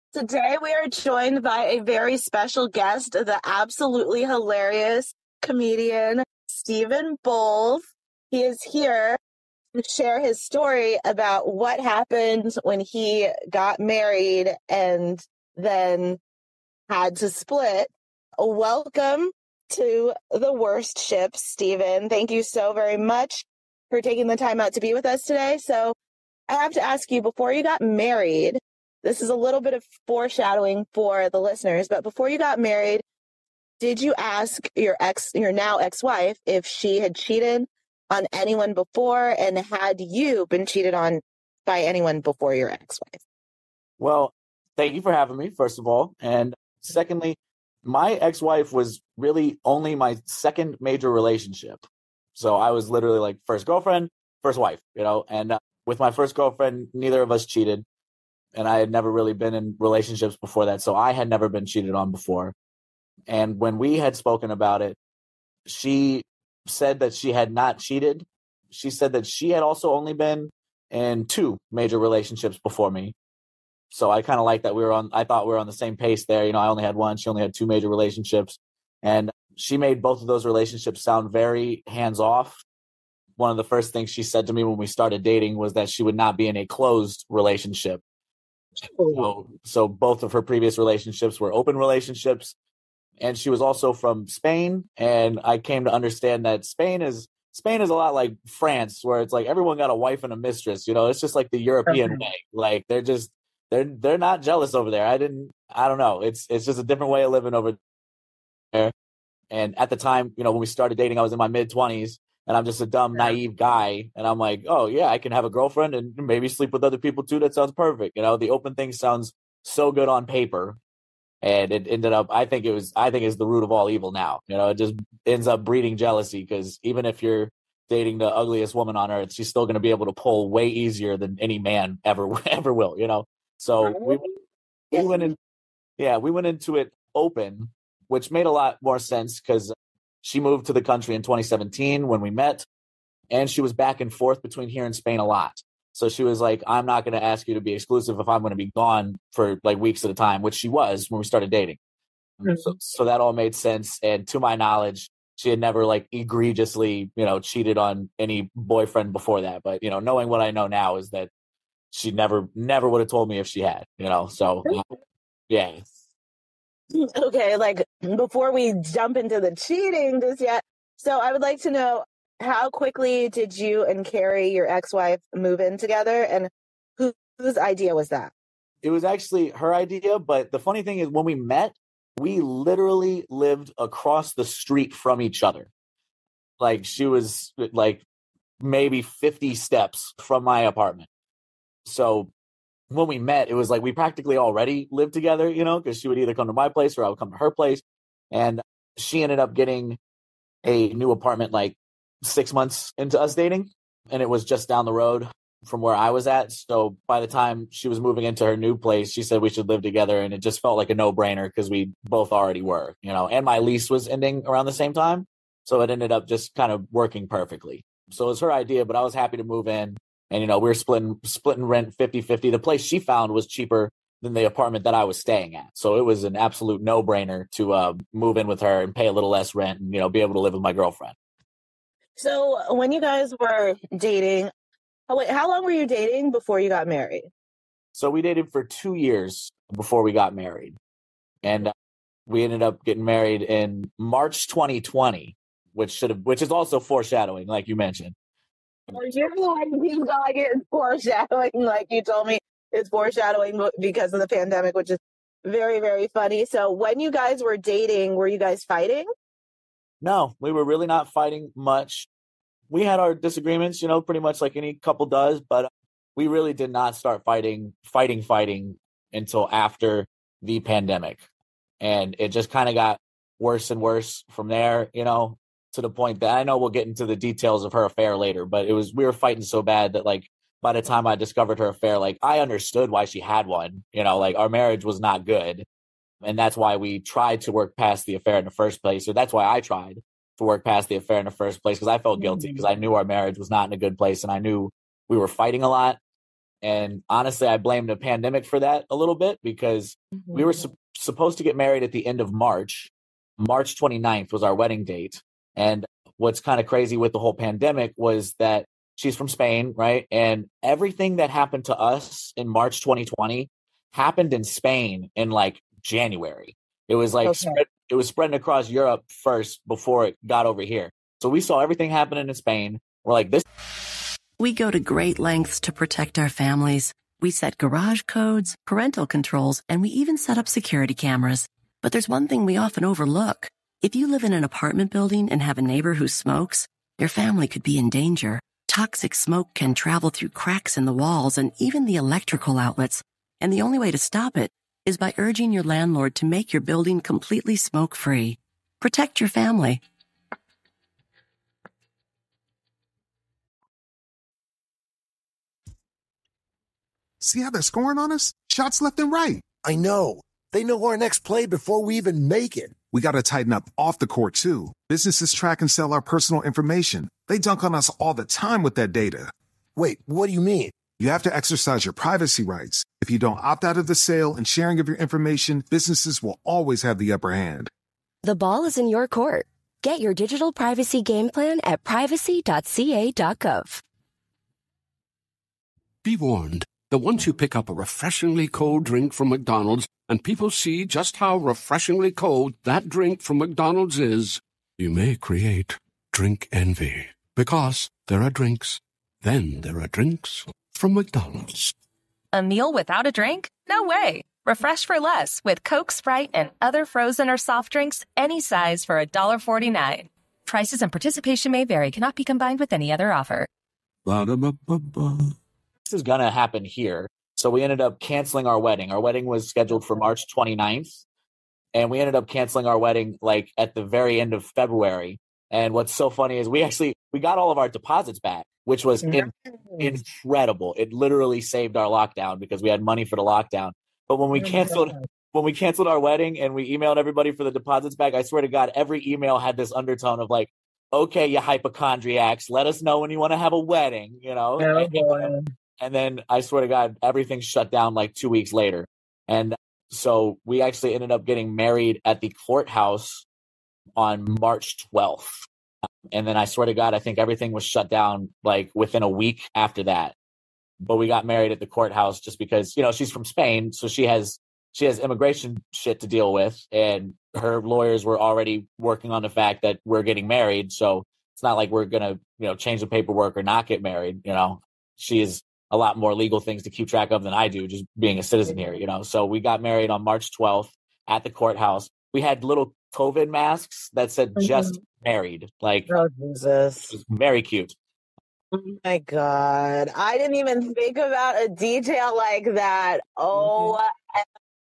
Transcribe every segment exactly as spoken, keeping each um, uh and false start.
Today we are joined by a very special guest, the absolutely hilarious comedian Stephen Bowles. He is here to share his story about what happened when he got married and then had to split. Welcome to the Worst Ship, Stephen. Thank you so very much for taking the time out to be with us today. So I have to ask you, before you got married, this is a little bit of foreshadowing for the listeners, but before you got married, did you ask your ex, your now ex-wife, if she had cheated on anyone before, and had you been cheated on by anyone before your ex-wife? Well, thank you for having me, first of all. And secondly, my ex-wife was really only my second major relationship. So I was literally like first girlfriend, first wife, you know, and uh, with my first girlfriend, neither of us cheated. And I had never really been in relationships before that. So I had never been cheated on before. And when we had spoken about it, she said that she had not cheated. She said that she had also only been in two major relationships before me. So I kind of like that we were on, I thought we were on the same pace there. You know, I only had one, she only had two major relationships. And she made both of those relationships sound very hands off. One of the first things she said to me when we started dating was that she would not be in a closed relationship. So, so both of her previous relationships were open relationships. And she was also from Spain. And I came to understand that Spain is Spain is a lot like France, where it's like everyone got a wife and a mistress. You know, it's just like the European way. Like they're just they're they're not jealous over there. I didn't I don't know. It's it's just a different way of living over there. And at the time, you know, when we started dating, I was in my mid twenties. And I'm just a dumb, naive guy. And I'm like, oh, yeah, I can have a girlfriend and maybe sleep with other people, too. That sounds perfect. You know, the open thing sounds so good on paper. And it ended up, I think it was, I think it's the root of all evil now. You know, it just ends up breeding jealousy, because even if you're dating the ugliest woman on earth, she's still going to be able to pull way easier than any man ever, ever will, you know? So we, we went in, yeah, we went into it open, which made a lot more sense, because she moved to the country in twenty seventeen when we met, and she was back and forth between here and Spain a lot. So she was like, I'm not going to ask you to be exclusive if I'm going to be gone for like weeks at a time, which she was when we started dating. Mm-hmm. So, so that all made sense. And to my knowledge, she had never like egregiously, you know, cheated on any boyfriend before that. But, you know, knowing what I know now is that she never, never would have told me if she had, you know, so uh, yeah. Okay, like before we jump into the cheating just yet, so I would like to know, how quickly did you and Carrie, your ex-wife, move in together, and who, whose idea was that? It was actually her idea, but the funny thing is when we met, we literally lived across the street from each other. Like she was like maybe fifty steps from my apartment. So when we met, it was like we practically already lived together, you know, because she would either come to my place or I would come to her place. And she ended up getting a new apartment like six months into us dating. And it was just down the road from where I was at. So by the time she was moving into her new place, she said we should live together. And it just felt like a no brainer because we both already were, you know, and my lease was ending around the same time. So it ended up just kind of working perfectly. So it was her idea, but I was happy to move in. And, you know, we were splitting, splitting rent fifty-fifty. The place she found was cheaper than the apartment that I was staying at. So it was an absolute no-brainer to uh, move in with her and pay a little less rent and, you know, be able to live with my girlfriend. So when you guys were dating, oh wait, how long were you dating before you got married? So we dated for two years before we got married. And uh, we ended up getting married in March twenty twenty, which should have, which is also foreshadowing, like you mentioned. You're like, you got it foreshadowing, like you told me it's foreshadowing because of the pandemic, which is very, very funny. So when you guys were dating, were you guys fighting? No, we were really not fighting much. We had our disagreements, you know, pretty much like any couple does, but we really did not start fighting, fighting, fighting until after the pandemic. And it just kind of got worse and worse from there, you know, to the point that I know we'll get into the details of her affair later, but it was, we were fighting so bad that like by the time I discovered her affair, like I understood why she had one, you know, like our marriage was not good. And that's why we tried to work past the affair in the first place. Or that's why I tried to work past the affair in the first place, because I felt guilty because I knew our marriage was not in a good place and I knew we were fighting a lot. And honestly, I blame the pandemic for that a little bit because mm-hmm. we were su- supposed to get married at the end of March. March twenty-ninth was our wedding date. And what's kind of crazy with the whole pandemic was that she's from Spain, right? And everything that happened to us in March twenty twenty happened in Spain in like January. It was like, okay. spread, it was spreading across Europe first before it got over here. So we saw everything happening in Spain. We're like, this. We go to great lengths to protect our families. We set garage codes, parental controls, and we even set up security cameras. But there's one thing we often overlook. If you live in an apartment building and have a neighbor who smokes, your family could be in danger. Toxic smoke can travel through cracks in the walls and even the electrical outlets. And the only way to stop it is by urging your landlord to make your building completely smoke-free. Protect your family. See how they're scoring on us? Shots left and right. I know. They know our next play before we even make it. We got to tighten up off the court, too. Businesses track and sell our personal information. They dunk on us all the time with that data. Wait, what do you mean? You have to exercise your privacy rights. If you don't opt out of the sale and sharing of your information, businesses will always have the upper hand. The ball is in your court. Get your digital privacy game plan at privacy dot c a dot gov. Be warned that once you pick up a refreshingly cold drink from McDonald's and people see just how refreshingly cold that drink from McDonald's is, you may create drink envy. Because there are drinks, then there are drinks from McDonald's. A meal without a drink? No way. Refresh for less with Coke, Sprite, and other frozen or soft drinks any size for one dollar forty-nine. Prices and participation may vary. Cannot be combined with any other offer. Ba-da-ba-ba-ba. This is going to happen here. So we ended up canceling our wedding. Our wedding was scheduled for March twenty-ninth. And we ended up canceling our wedding like at the very end of February. And what's so funny is we actually, we got all of our deposits back, which was in, incredible. It literally saved our lockdown because we had money for the lockdown. But when we canceled, when we canceled our wedding and we emailed everybody for the deposits back, I swear to God, every email had this undertone of like, okay, you hypochondriacs, let us know when you want to have a wedding, you know? Oh, and, boy. and then I swear to God, everything shut down like two weeks later. And so we actually ended up getting married at the courthouse on March twelfth. And then I swear to God, I think everything was shut down like within a week after that. But we got married at the courthouse just because, you know, she's from Spain. So she has she has immigration shit to deal with. And her lawyers were already working on the fact that we're getting married. So it's not like we're going to, you know, change the paperwork or not get married. You know, she has a lot more legal things to keep track of than I do, just being a citizen here, you know. So we got married on March twelfth at the courthouse. We had little COVID masks that said mm-hmm. just married. Like, oh, Jesus. It was very cute. Oh my God. I didn't even think about a detail like that. Oh, mm-hmm.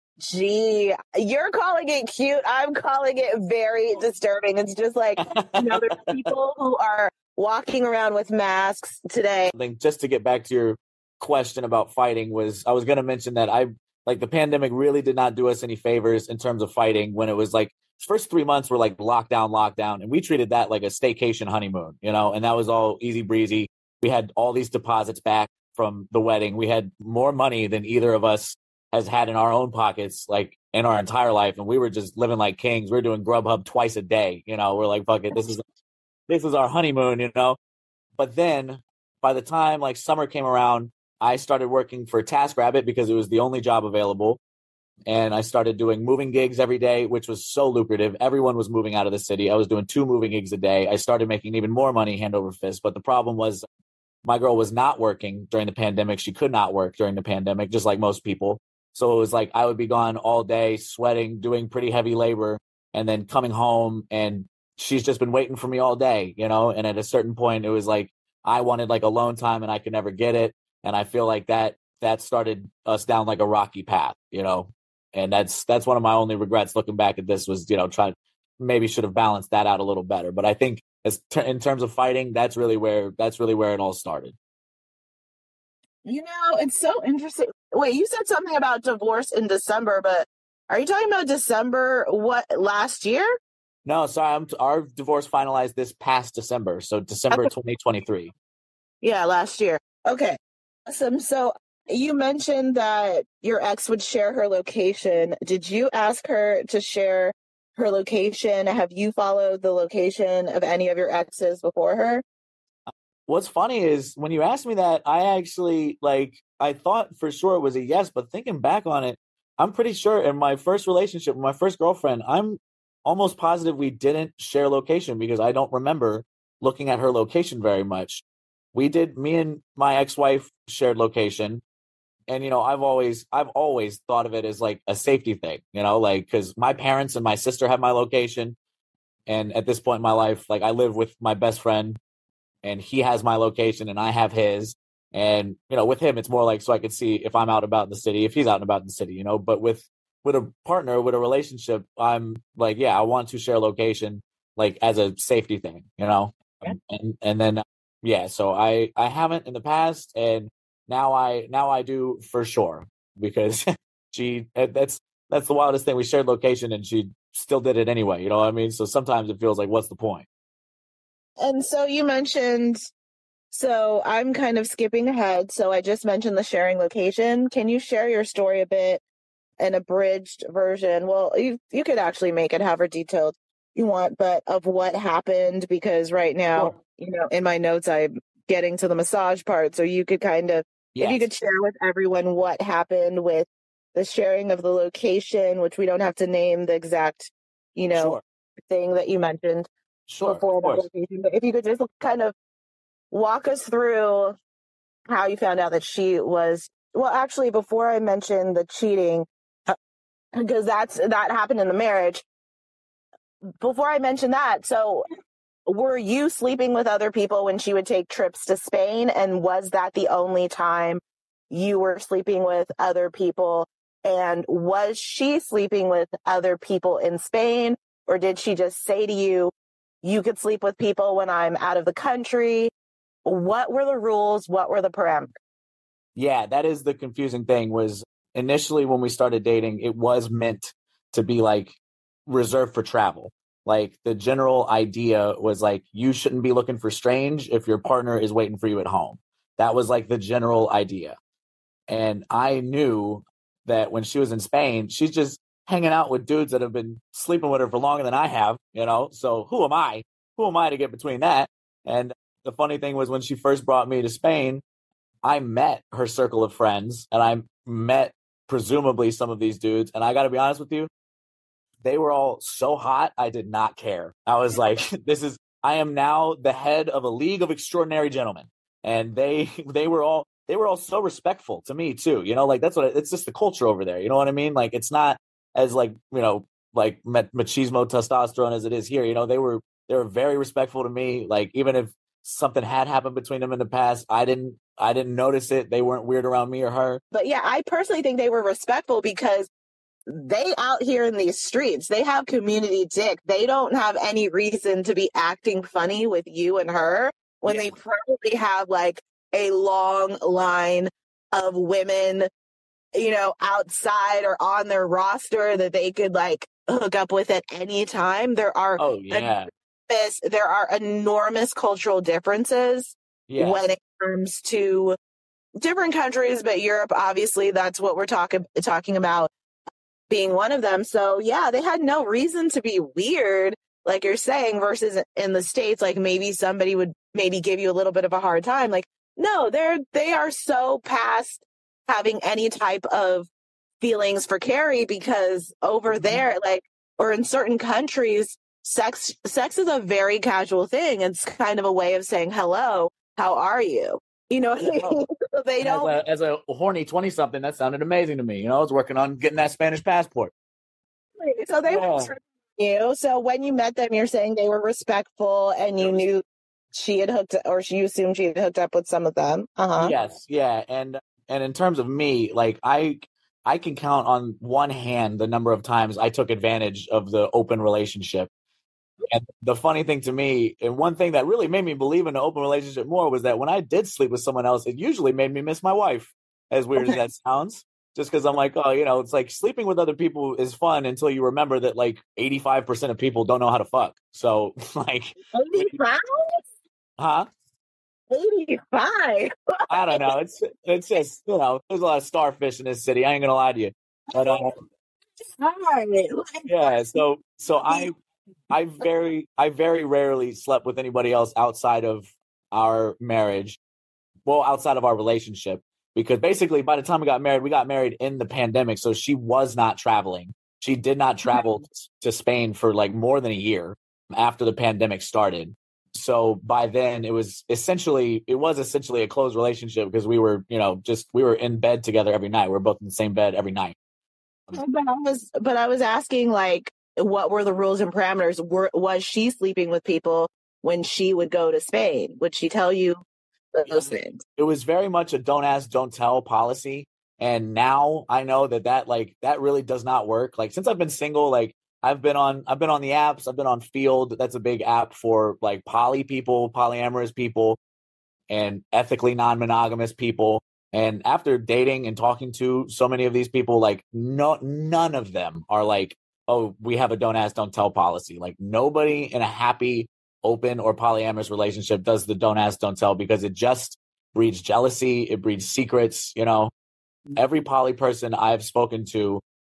Gee, you're calling it cute. I'm calling it very disturbing. It's just like, you know, there's people who are walking around with masks today. I think just to get back to your question about fighting was, I was going to mention that I, like the pandemic really did not do us any favors in terms of fighting when it was like, first three months were like lockdown, lockdown. And we treated that like a staycation honeymoon, you know, and that was all easy breezy. We had all these deposits back from the wedding. We had more money than either of us has had in our own pockets, like in our entire life. And we were just living like kings. We we're doing Grubhub twice a day. You know, we're like, fuck it. This is, this is our honeymoon, you know? But then by the time like summer came around, I started working for TaskRabbit because it was the only job available. And I started doing moving gigs every day, which was so lucrative. Everyone was moving out of the city. I was doing two moving gigs a day. I started making even more money hand over fist. But the problem was my girl was not working during the pandemic. She could not work during the pandemic, just like most people. So it was like I would be gone all day, sweating, doing pretty heavy labor, and then coming home. And she's just been waiting for me all day, you know. And at a certain point, it was like I wanted like alone time and I could never get it. And I feel like that that started us down like a rocky path, you know. And that's that's one of my only regrets looking back at this was, you know, trying maybe should have balanced that out a little better. But I think as t- in terms of fighting, that's really where that's really where it all started. You know, it's so interesting. Wait, you said something about divorce in December, but are you talking about December, what, last year? No, sorry, I'm, our divorce finalized this past December. So December twenty twenty-three. Yeah, last year. Okay. Awesome. So You mentioned that your ex would share her location. Did you ask her to share her location? Have you followed the location of any of your exes before her? What's funny is when you asked me that, I actually, like, I thought for sure it was a yes, but thinking back on it, I'm pretty sure in my first relationship with my first girlfriend, I'm almost positive we didn't share location because I don't remember looking at her location very much. We did, me and my ex-wife shared location. And, you know, I've always, I've always thought of it as like a safety thing, you know, like, cause my parents and my sister have my location. And at this point in my life, like I live with my best friend and he has my location and I have his. And, you know, with him, it's more like so I could see if I'm out and about in the city, if he's out and about in the city, you know, but with, with a partner, with a relationship, I'm like, yeah, I want to share location like as a safety thing, you know, yeah. and, and then, yeah, so I, I haven't in the past and now I, now I do for sure because she, that's, that's the wildest thing. We shared location and she still did it anyway. You know what I mean? So sometimes it feels like, what's the point? And so you mentioned, so I'm kind of skipping ahead. So I just mentioned the sharing location. Can you share your story a bit, an abridged version? Well, you you could actually make it however detailed you want, but of what happened, because right now, Sure. you know, in my notes, I'm getting to the massage part. So you could kind of, Yes. if you could share with everyone what happened with the sharing of the location, which we don't have to name the exact, you know, Sure. thing that you mentioned Sure, before of that course. location. But if you could just kind of walk us through how you found out that she was, well, actually, before I mention the cheating, because that's that happened in the marriage. Before I mention that, so were you sleeping with other people when she would take trips to Spain? And was that the only time you were sleeping with other people? And was she sleeping with other people in Spain? Or did she just say to you, you could sleep with people when I'm out of the country? What were the rules? What were the parameters? Yeah, that is the confusing thing was initially when we started dating, it was meant to be like reserved for travel. Like the general idea was like, you shouldn't be looking for strange if your partner is waiting for you at home. That was like the general idea. And I knew that when she was in Spain, she's just hanging out with dudes that have been sleeping with her for longer than I have, you know? So who am I? Who am I to get between that? And the funny thing was when she first brought me to Spain, I met her circle of friends and I met presumably some of these dudes. And I got to be honest with you, they were all so hot. I did not care. I was like, this is, I am now the head of a league of extraordinary gentlemen. And they, they were all, they were all so respectful to me too. You know, like that's what, it's just the culture over there. You know what I mean? Like, it's not as like, you know, like machismo testosterone as it is here. You know, they were, they were very respectful to me. Like, even if something had happened between them in the past, I didn't, I didn't notice it. They weren't weird around me or her. But yeah, I personally think they were respectful because they out here in these streets, they have community dick. They don't have any reason to be acting funny with you and her when yeah. they probably have like a long line of women, you know, outside or on their roster that they could like hook up with at any time. There are oh yeah enormous, there are enormous cultural differences yes. when it comes to different countries, but Europe, obviously, that's what we're talking talking about being one of them. So yeah, they had no reason to be weird, like you're saying, versus in the States, like maybe somebody would maybe give you a little bit of a hard time. Like, no, they're, they are so past having any type of feelings for Carrie because over there, like, or in certain countries, sex, sex is a very casual thing. It's kind of a way of saying, hello, how are you? You know what I mean? So they don't. As a, as a horny twenty-something, that sounded amazing to me. You know, I was working on getting that Spanish passport. So they yeah. were you. So when you met them, you're saying they were respectful, and you knew she had hooked, or she assumed she had hooked up with some of them. Uh huh. Yes, yeah, and and in terms of me, like I, I can count on one hand the number of times I took advantage of the open relationship. And the funny thing to me, and one thing that really made me believe in an open relationship more was that when I did sleep with someone else, it usually made me miss my wife, as weird as that sounds. Just because I'm like, oh, you know, it's like sleeping with other people is fun until you remember that like eighty-five percent of people don't know how to fuck. So like, eighty-five? huh? eighty-five. I don't know. It's it's just, you know, there's a lot of starfish in this city. I ain't gonna lie to you. But uh, yeah, so so I I very I very rarely slept with anybody else outside of our marriage. Well, outside of our relationship, because basically by the time we got married, we got married in the pandemic, so she was not traveling. She did not travel to Spain for like more than a year after the pandemic started. So by then it was essentially it was essentially a closed relationship because we were, you know, just we were in bed together every night. We were both in the same bed every night. But I was but I was asking, like, what were the rules and parameters? Were was she sleeping with people when she would go to Spain? Would she tell you those things? It was very much a don't ask, don't tell policy. And now I know that that like that really does not work. Like since I've been single, like I've been on I've been on the apps. I've been on Field. That's a big app for like poly people, polyamorous people, and ethically non-monogamous people. And after dating and talking to so many of these people, like no none of them are like, oh, we have a don't ask, don't tell policy. Like nobody in a happy, open or polyamorous relationship does the don't ask, don't tell, because it just breeds jealousy. It breeds secrets. You know, every poly person I've spoken to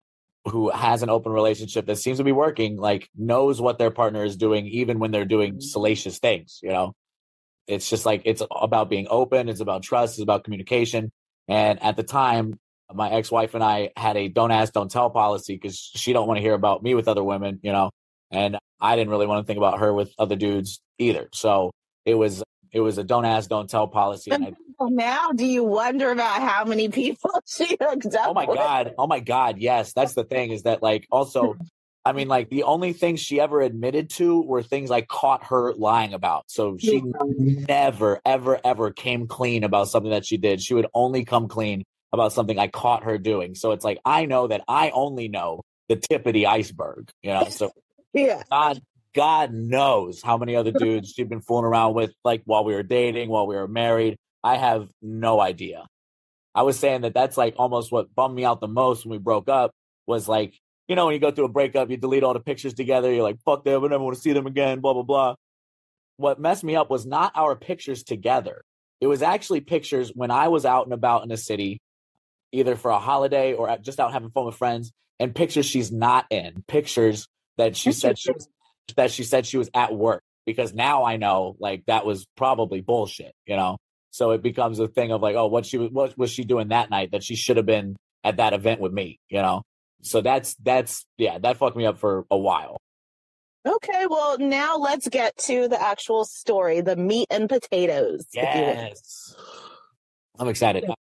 who has an open relationship that seems to be working, like knows what their partner is doing, even when they're doing salacious things. You know, it's just like, it's about being open. It's about trust. It's about communication. And at the time, my ex-wife and I had a don't ask, don't tell policy because she don't want to hear about me with other women, you know, and I didn't really want to think about her with other dudes either. So it was, it was a don't ask, don't tell policy. And I, now do you wonder about how many people she hooked up oh my with? God. Oh my God. Yes. That's the thing is that like, also, I mean, like the only things she ever admitted to were things I caught her lying about. So she never, ever, ever came clean about something that she did. She would only come clean about something I caught her doing. So it's like, I know that I only know the tip of the iceberg, you know? So Yeah. God, God knows how many other dudes she'd been fooling around with, like while we were dating, while we were married. I have no idea. I was saying that that's like almost what bummed me out the most when we broke up was like, you know, when you go through a breakup, you delete all the pictures together. You're like, fuck them. I never want to see them again, blah, blah, blah. What messed me up was not our pictures together. It was actually pictures when I was out and about in the city, either for a holiday or just out having fun with friends, and pictures she's not in, pictures that she said she was, that she said she was at work, because now I know like that was probably bullshit, you know? So it becomes a thing of like, oh, what she was, what was she doing that night that she should have been at that event with me, you know? So that's, that's, yeah, that fucked me up for a while. Okay, well, now let's get to the actual story, the meat and potatoes. Yes. I'm excited. Yeah.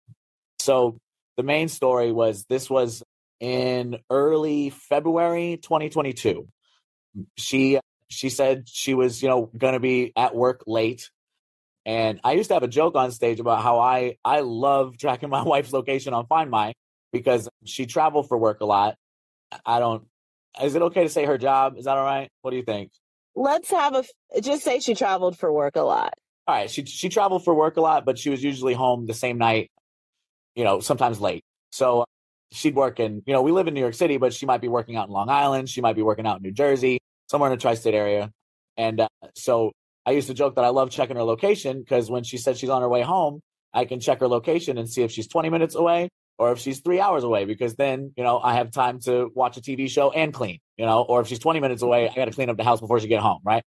So the main story was, this was in early February twenty twenty-two. She, she said she was, you know, going to be at work late. And I used to have a joke on stage about how I, I love tracking my wife's location on Find My, because she traveled for work a lot. I don't, is it okay to say her job? Is that all right? What do you think? Let's have a, just say she traveled for work a lot. All right. She, she traveled for work a lot, but she was usually home the same night, you know, sometimes late. So she'd work in, you know, we live in New York City, but she might be working out in Long Island. She might be working out in New Jersey, somewhere in the tri-state area. And uh, so I used to joke that I love checking her location, because when she said she's on her way home, I can check her location and see if she's twenty minutes away or if she's three hours away, because then, you know, I have time to watch a T V show and clean, you know, or if she's twenty minutes away, I got to clean up the house before she get home. Right.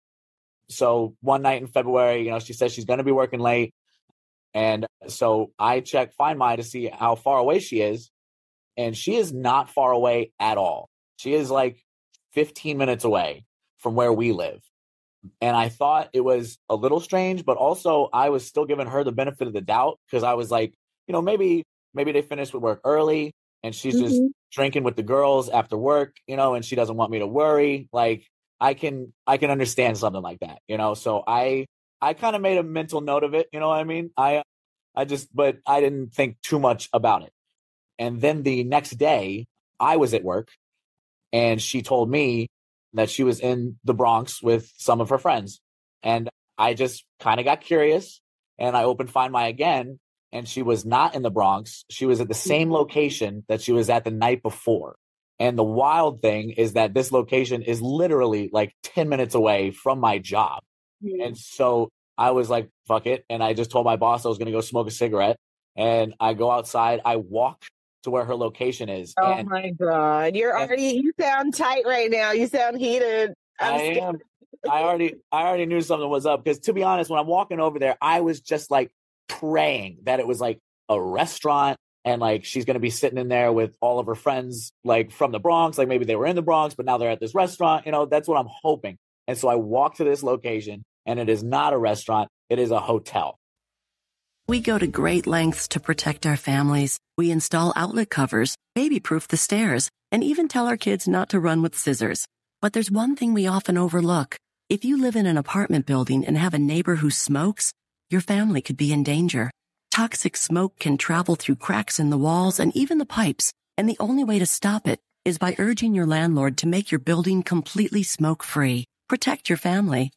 So one night in February, you know, she says she's going to be working late. And so I check Find My to see how far away she is. And she is not far away at all. She is like fifteen minutes away from where we live. And I thought it was a little strange, but also I was still giving her the benefit of the doubt, because I was like, you know, maybe, maybe they finished with work early and she's mm-hmm. just drinking with the girls after work, you know, and she doesn't want me to worry. Like I can, I can understand something like that, you know? So I, I kind of made a mental note of it. You know what I mean? I, I just, but I didn't think too much about it. And then the next day I was at work and she told me that she was in the Bronx with some of her friends. And I just kind of got curious and I opened Find My again, and she was not in the Bronx. She was at the same location that she was at the night before. And the wild thing is that this location is literally like ten minutes away from my job. Mm-hmm. And so I was like, fuck it. And I just told my boss I was going to go smoke a cigarette. And I go outside. I walk to where her location is. Oh and, my God. You're and already, you sound tight right now. You sound heated. I'm I scared. am. I already, I already knew something was up because, to be honest, when I'm walking over there, I was just like praying that it was like a restaurant and like she's going to be sitting in there with all of her friends, like from the Bronx, like maybe they were in the Bronx, but now they're at this restaurant. You know, that's what I'm hoping. And so I walk to this location, and it is not a restaurant; it is a hotel. We go to great lengths to protect our families. We install outlet covers, baby-proof the stairs, and even tell our kids not to run with scissors. But there's one thing we often overlook. If you live in an apartment building and have a neighbor who smokes, your family could be in danger. Toxic smoke can travel through cracks in the walls and even the pipes, and the only way to stop it is by urging your landlord to make your building completely smoke-free. Protect your family.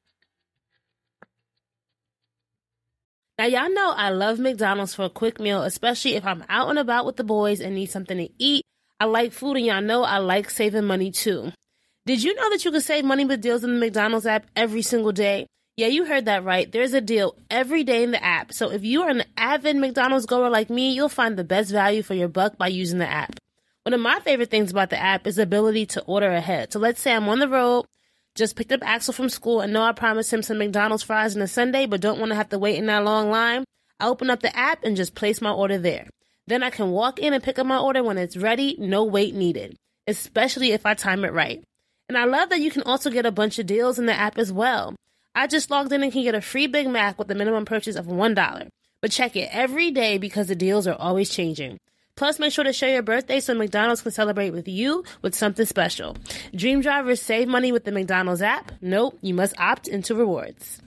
Now, y'all know I love McDonald's for a quick meal, especially if I'm out and about with the boys and need something to eat. I like food, and y'all know I like saving money, too. Did you know that you can save money with deals in the McDonald's app every single day? Yeah, you heard that right. There's a deal every day in the app. So if you are an avid McDonald's goer like me, you'll find the best value for your buck by using the app. One of my favorite things about the app is the ability to order ahead. So let's say I'm on the road, just picked up Axel from school, and know I promised him some McDonald's fries and a sundae, but don't want to have to wait in that long line. I open up the app and just place my order there. Then I can walk in and pick up my order when it's ready, no wait needed, especially if I time it right. And I love that you can also get a bunch of deals in the app as well. I just logged in and can get a free Big Mac with a minimum purchase of one dollar. But check it every day because the deals are always changing. Plus, make sure to share your birthday so McDonald's can celebrate with you with something special. Dream drivers save money with the McDonald's app. Nope, you must opt into rewards.